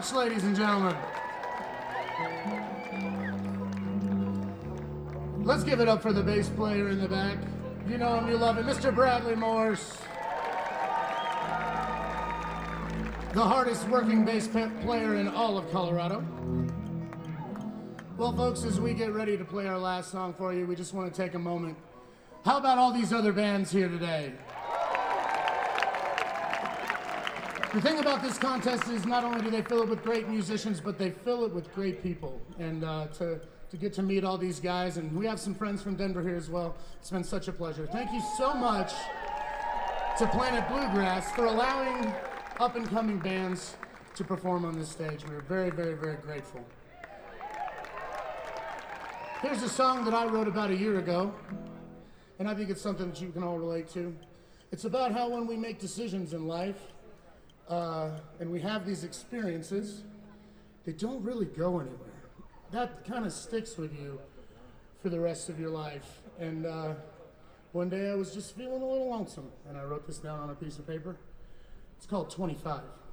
much, ladies and gentlemen. Let's give it up for the bass player in the back. You know him, you love him, Mr. Bradley Morse. The hardest working bass player in all of Colorado. Well, folks, as we get ready to play our last song for you, we just want to take a moment. How about all these other bands here today? The thing about this contest is not only do they fill it with great musicians, but they fill it with great people. And to get to meet all these guys, and we have some friends from Denver here as well. It's been such a pleasure. Thank you so much to Planet Bluegrass for allowing up-and-coming bands to perform on this stage. We're very, very, very grateful. Here's a song that I wrote about a year ago, and I think it's something that you can all relate to. It's about how when we make decisions in life, and we have these experiences, they don't really go anywhere. That kind of sticks with you for the rest of your life. And one day I was just feeling a little lonesome, and I wrote this down on a piece of paper. It's called 25.